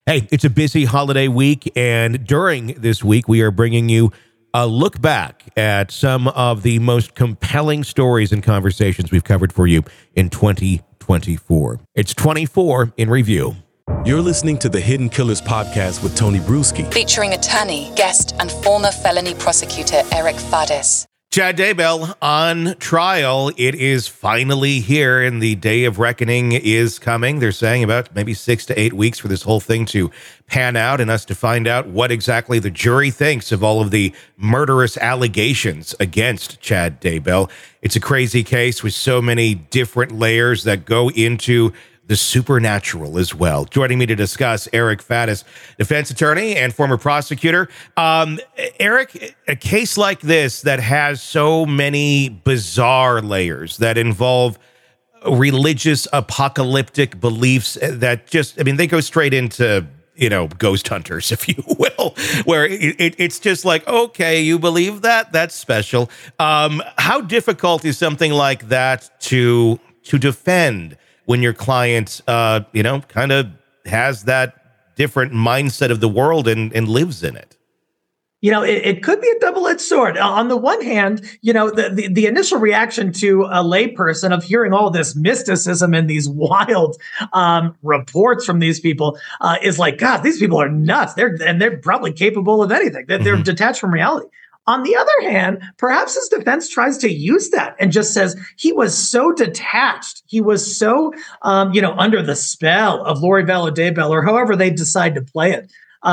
Hey, it's a busy holiday week, and during this week, we are bringing you a look back at some of the most compelling stories and conversations we've covered for you in 2024. It's 24 in review. You're listening to the Hidden Killers podcast with Tony Bruschi, featuring attorney, guest, and former felony prosecutor Eric Faddis. Chad Daybell on trial. It is finally here, and the day of reckoning is coming. They're saying about maybe 6 to 8 weeks for this whole thing to pan out and us to find out what exactly the jury thinks of all of the murderous allegations against Chad Daybell. It's a crazy case with so many different layers that go into the supernatural as well. Joining me to discuss, Eric Faddis, defense attorney and former prosecutor. Eric, a case like this that has so many bizarre layers that involve religious apocalyptic beliefs that just, I mean, they go straight into, you know, ghost hunters, if you will, where it's just like, okay, you believe that? That's special. How difficult is something like that to defend when your client, kind of has that different mindset of the world and lives in it? You know, it could be a double-edged sword. On the one hand, you know, the initial reaction to a layperson of hearing all this mysticism and these wild reports from these people is like, God, these people are nuts. They're probably capable of anything. They're detached from reality. On the other hand, perhaps his defense tries to use that and just says he was so detached. He was so, under the spell of Lori Vallow Daybell, or however they decide to play it,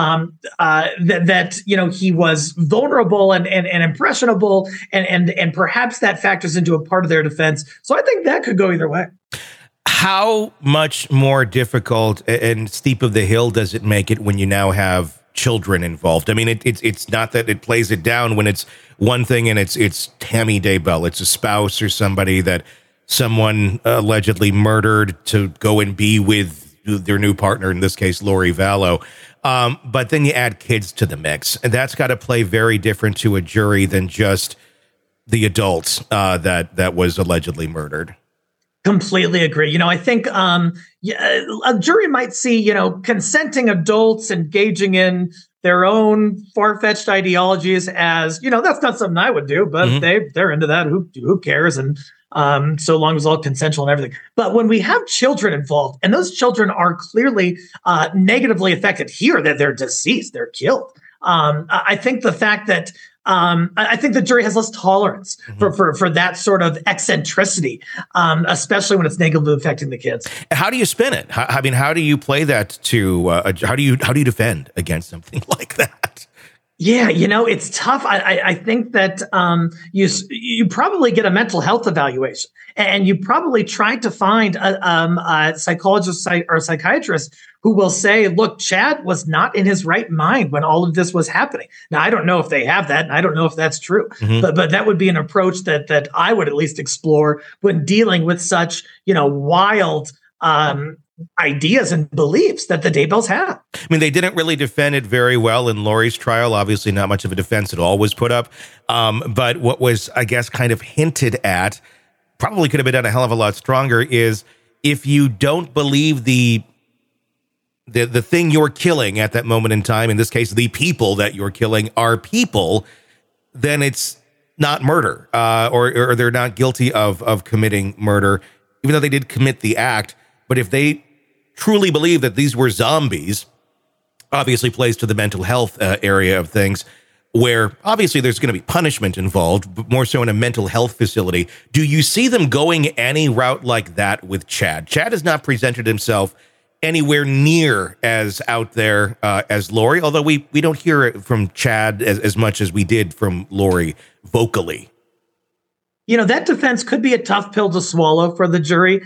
that he was vulnerable and impressionable, and perhaps that factors into a part of their defense. So I think that could go either way. How much more difficult and steep of the hill does it make it when you now have children involved? I mean, it's not that it plays it down when it's one thing and it's Tammy Daybell. It's a spouse or somebody that someone allegedly murdered to go and be with their new partner, in this case, Lori Vallow. But then you add kids to the mix, and that's got to play very different to a jury than just the adults that was allegedly murdered. Completely agree. You know, I think a jury might see, consenting adults engaging in their own far-fetched ideologies as, that's not something I would do, but they're into that. Who cares? And so long as it's all consensual and everything. But when we have children involved, and those children are clearly negatively affected here, that they're deceased, they're killed. I think the fact that I think the jury has less tolerance for that sort of eccentricity, especially when it's negatively affecting the kids. How do you spin it? How do you play that to? How do you defend against something like that? Yeah, it's tough. I think that you probably get a mental health evaluation, and you probably try to find a psychologist or psychiatrist who will say, look, Chad was not in his right mind when all of this was happening. Now, I don't know if they have that, and I don't know if that's true, but that would be an approach that I would at least explore when dealing with such, wild ideas and beliefs that the Daybells have. I mean, they didn't really defend it very well in Lori's trial. Obviously, not much of a defense at all was put up. But what was, I guess, kind of hinted at, probably could have been done a hell of a lot stronger, is if you don't believe the thing you're killing at that moment in time, in this case, the people that you're killing are people, then it's not murder, or they're not guilty of committing murder, even though they did commit the act. But if they truly believe that these were zombies, obviously plays to the mental health area of things, where obviously there's going to be punishment involved, but more so in a mental health facility. Do you see them going any route like that with Chad? Chad has not presented himself anywhere near as out there as Lori, although we don't hear it from Chad as much as we did from Lori vocally. That defense could be a tough pill to swallow for the jury.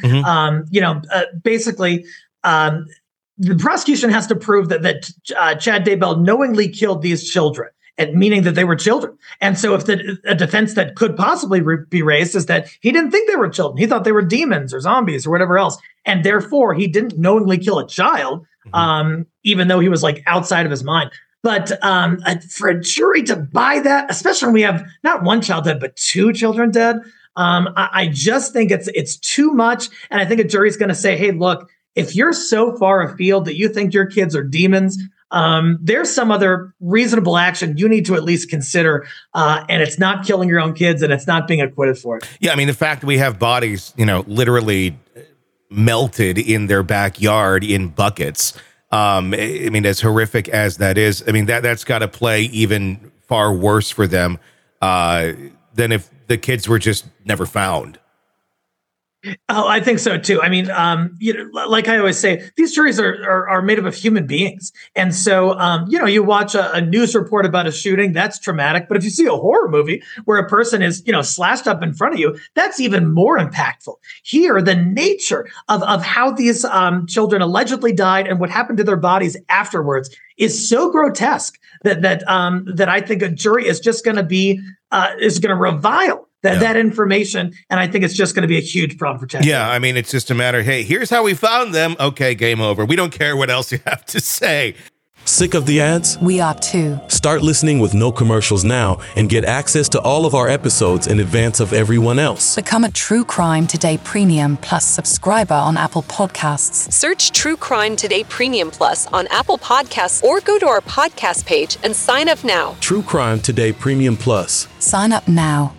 Basically, the prosecution has to prove that Chad Daybell knowingly killed these children, and meaning that they were children. And so if a defense that could possibly be raised is that he didn't think they were children. He thought they were demons or zombies or whatever else. And therefore, he didn't knowingly kill a child, even though he was like outside of his mind. But for a jury to buy that, especially when we have not one child dead, but two children dead, I just think it's too much. And I think a jury's going to say, hey, look, if you're so far afield that you think your kids are demons, there's some other reasonable action you need to at least consider, and it's not killing your own kids, and it's not being acquitted for it. Yeah, I mean, the fact that we have bodies, literally melted in their backyard in buckets. I mean, as horrific as that is, I mean, that's got to play even far worse for them than if the kids were just never found. Oh, I think so too. I mean, like I always say, these stories are made up of human beings, and so you watch a news report about a shooting, that's traumatic. But if you see a horror movie where a person is slashed up in front of you, that's even more impactful. Here, the nature of how these children allegedly died and what happened to their bodies afterwards is so grotesque that I think a jury is just going to be is going to revile that information, and I think it's just going to be a huge problem for Texas. Yeah, I mean, it's just a matter, hey, here's how we found them. Okay, game over. We don't care what else you have to say. Sick of the ads? We are too. Start listening with no commercials now and get access to all of our episodes in advance of everyone else. Become a True Crime Today Premium Plus subscriber on Apple Podcasts. Search True Crime Today Premium Plus on Apple Podcasts or go to our podcast page and sign up now. True Crime Today Premium Plus. Sign up now.